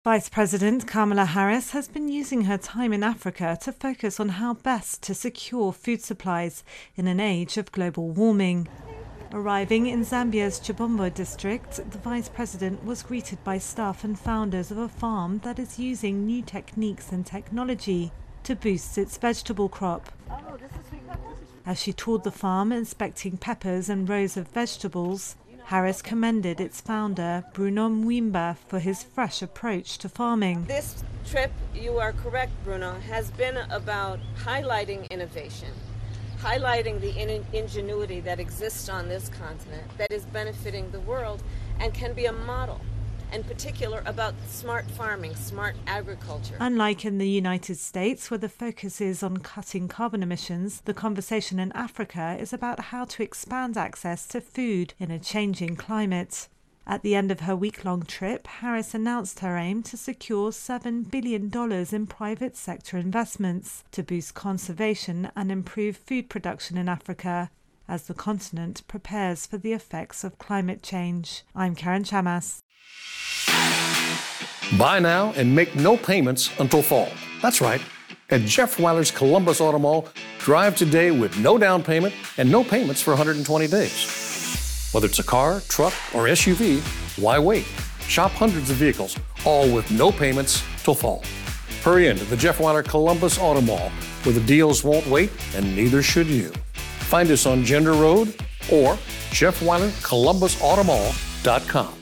Vice President Kamala Harris has been using her time in Africa to focus on how best to secure food supplies in an age of global warming. Arriving in Zambia's Chibombo district, the Vice President was greeted by staff and founders of a farm that is using new techniques and technology to boost its vegetable crop. As she toured the farm inspecting peppers and rows of vegetables, Harris commended its founder, Bruno Mwimba, for his fresh approach to farming. This trip, you are correct, Bruno, has been about highlighting innovation, highlighting the ingenuity that exists on this continent that is benefiting the world and can be a model, in particular about smart farming, smart agriculture. Unlike in the United States, where the focus is on cutting carbon emissions, the conversation in Africa is about how to expand access to food in a changing climate. At the end of her week-long trip, Harris announced her aim to secure $7 billion in private sector investments to boost conservation and improve food production in Africa as the continent prepares for the effects of climate change. I'm Karen Chamas. Buy now and make no payments until fall. That's right. At Jeff Weiler's Columbus Auto Mall, drive today with no down payment and no payments for 120 days. Whether it's a car, truck, or SUV, why wait? Shop hundreds of vehicles, all with no payments till fall. Hurry in to the Jeff Weiler Columbus Auto Mall, where the deals won't wait and neither should you. Find us on Gender Road or JeffWeilerColumbusAutomall.com.